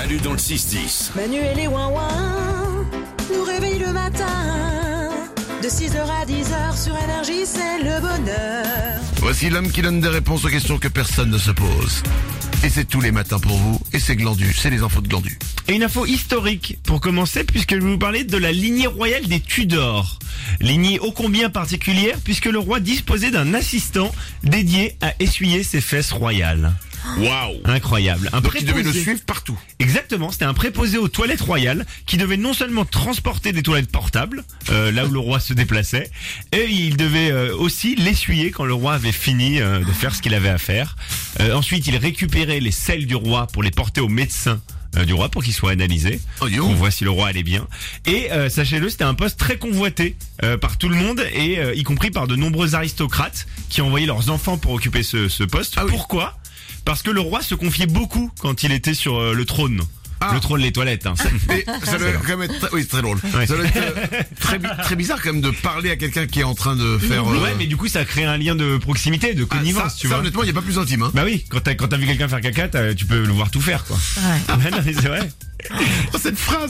Manu dans le 6-10. Manu et les ouin-ouin nous réveillent le matin. De 6h à 10h sur Énergie, c'est le bonheur. Voici l'homme qui donne des réponses aux questions que personne ne se pose. Et c'est tous les matins pour vous. Et c'est Glandu, c'est les infos de Glandu. Et une info historique pour commencer, puisque je vais vous parler de la lignée royale des Tudors. Lignée ô combien particulière, puisque le roi disposait d'un assistant dédié à essuyer ses fesses royales. Waouh! Incroyable. Donc il devait le suivre partout. Exactement, c'était un préposé aux toilettes royales qui devait non seulement transporter des toilettes portables, là où le roi se déplaçait, et il devait aussi l'essuyer quand le roi avait fini de faire ce qu'il avait à faire. Ensuite, il récupérait les selles du roi pour les porter au médecin du roi pour qu'il soit analysé. On voit si le roi allait bien. Et sachez-le, c'était un poste très convoité par tout le monde, et y compris par de nombreux aristocrates qui envoyaient leurs enfants pour occuper ce poste. Ah oui. Pourquoi ? Parce que le roi se confiait beaucoup quand il était sur le trône. Le trône, les toilettes. Hein. Et ça doit quand même être... Oui, c'est très drôle. Ouais. Ça doit être très bizarre quand même de parler à quelqu'un qui est en train de faire... Ouais, mais du coup, ça crée un lien de proximité, de connivence, tu vois. Honnêtement, il n'y a pas plus intime. Hein. Bah oui, quand t'as vu quelqu'un faire caca, tu peux le voir tout faire, quoi. Ouais. Ouais, non, mais c'est vrai. Oh, cette phrase.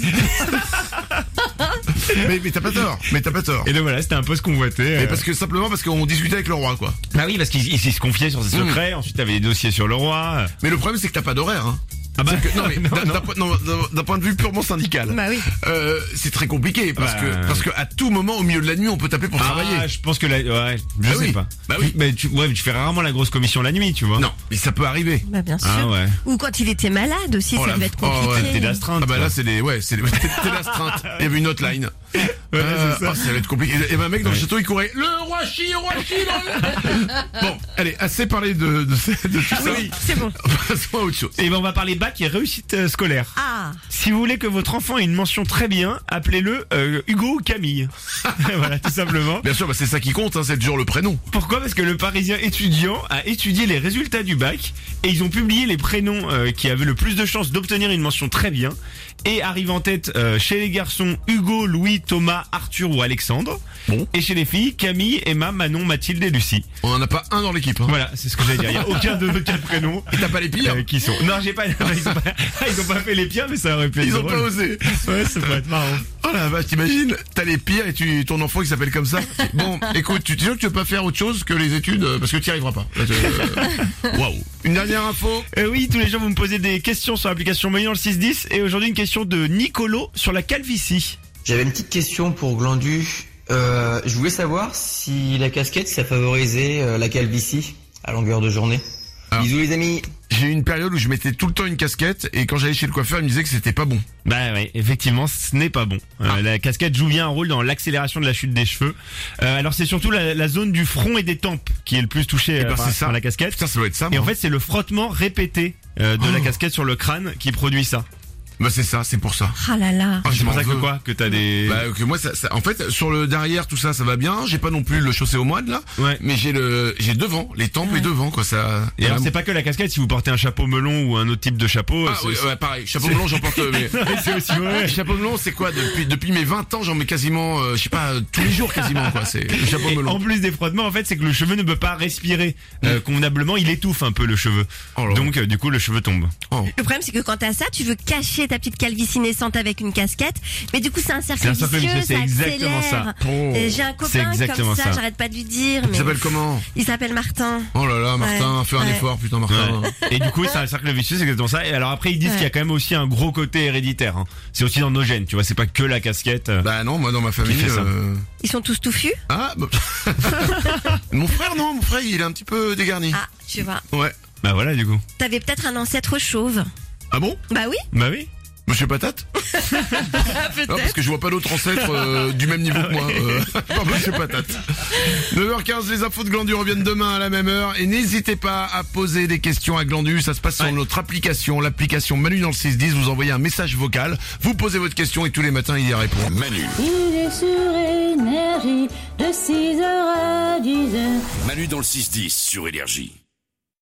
mais t'as pas tort. Et donc voilà, c'était un poste convoité. Mais simplement parce qu'on discutait avec le roi, quoi. Bah oui, parce qu'il se confiait sur ses secrets. Ensuite, t'avais des dossiers sur le roi. Mais le problème, c'est que t'as pas d'horaire, hein. Ah bah non mais d'un point de vue purement syndical. Bah oui. C'est très compliqué parce que à tout moment au milieu de la nuit on peut t'appeler pour travailler. Je pense que je sais pas. Bah oui. Mais tu fais rarement la grosse commission la nuit, tu vois. Non, mais ça peut arriver. Bah bien sûr. Ah ouais. Ou quand il était malade aussi, ça devait être compliqué. T'es d'astreinte. Ah bah là c'est t'es l'astreinte. Il y avait une hotline. Ouais, c'est ça. Ça va être compliqué. Et un mec dans le château il courait. Le roi chie. Bon, allez, assez parlé de tout ça. Oui, c'est bon. Passons à autre chose. Et ben on va parler bac et réussite scolaire. Ah. Si vous voulez que votre enfant ait une mention très bien, appelez-le Hugo ou Camille. Voilà, tout simplement. Bien sûr, c'est ça qui compte, hein, c'est toujours le prénom. Pourquoi ? Parce que le Parisien étudiant a étudié les résultats du bac et ils ont publié les prénoms qui avaient le plus de chances d'obtenir une mention très bien. Et arrive en tête chez les garçons Hugo, Louis, Thomas, Arthur ou Alexandre. Bon. Et chez les filles Camille, Emma, Manon, Mathilde et Lucie. On en a pas un dans l'équipe. Hein. Voilà, c'est ce que j'allais dire. Il y a aucun de nos quatre prénoms. Et t'as pas les pires qui sont. Non, j'ai pas. Ils ont pas fait les pires, mais ça aurait pu être Ils ont drôle. pas osé. Ouais, ça pourrait être marrant. Oh la vache, t'imagines, t'as les pires et ton enfant qui s'appelle comme ça. Bon, écoute, tu es sûr que tu veux pas faire autre chose que les études parce que t'y arriveras pas. Waouh. Une dernière info. Oui, tous les jours vous me posez des questions sur l'application Manu dans le 610 et aujourd'hui une question de Nicolo sur la calvitie. J'avais une petite question pour Glandu. Je voulais savoir si la casquette ça favorisait la calvitie à longueur de journée. Bisous les amis. J'ai eu une période où je mettais tout le temps une casquette et quand j'allais chez le coiffeur il me disait que c'était pas bon. Bah oui, effectivement, ce n'est pas bon. La casquette joue bien un rôle dans l'accélération de la chute des cheveux. Alors c'est surtout la zone du front et des tempes qui est le plus touchée par la casquette. Putain, ça doit être ça. Et en fait c'est le frottement répété de la casquette sur le crâne qui produit ça. Bah c'est ça, c'est pour ça. Ah là là. Ah, C'est pour ça que quoi ? Que t'as des... Bah que moi ça, en fait sur le derrière tout ça va bien, j'ai pas non plus le chaussé au moine là, Ouais. mais j'ai devant, les tempes et devant quoi ça. Et alors c'est pas que la casquette, si vous portez un chapeau melon ou un autre type de chapeau. Ah oui, ouais, pareil, chapeau melon j'en porte mais c'est aussi vrai. chapeau melon c'est quoi depuis mes 20 ans, j'en mets quasiment je sais pas tous les jours quasiment quoi, c'est le chapeau Et melon. en plus des frottements, en fait, c'est que le cheveu ne peut pas respirer convenablement, il étouffe un peu le cheveu. Oh là. Donc du coup le cheveu tombe. Oh. Le problème, c'est que quand t'as ça, tu veux cacher ta petite calvitie naissante avec une casquette, mais du coup, c'est un cercle vicieux, c'est ça exactement accélère. ça. Oh. Et j'ai un C'est copain exactement comme ça, ça. j'arrête pas de lui dire. Il Mais s'appelle comment? il s'appelle Martin. Oh là là, Martin, Ouais. fais un Ouais. effort, putain Martin. Ouais. Et du coup, c'est un cercle vicieux, c'est exactement ça. Et alors après, ils disent Ouais. qu'il y a quand même aussi un gros côté héréditaire. Hein. C'est aussi dans nos gènes, tu vois. C'est pas que la casquette. Bah non, moi dans ma famille. fait ça Ils sont tous touffus. Ah, bah... mon frère il est un petit peu dégarni. Ah, tu vois. Ouais. Bah voilà, du coup. T'avais peut-être un ancêtre chauve. Ah bon? Bah oui. Bah oui. Monsieur Patate? Non, parce que je vois pas d'autres ancêtres du même niveau que moi. Pas Monsieur Patate. 9h15, les infos de Glandu reviennent demain à la même heure. Et n'hésitez pas à poser des questions à Glandu. Ça se passe sur notre application, l'application Manu dans le 610. Vous envoyez un message vocal. Vous posez votre question et tous les matins, il y répond. Manu. Il est sur Énergie de 6h à 10h. Manu dans le 6-10 sur Énergie.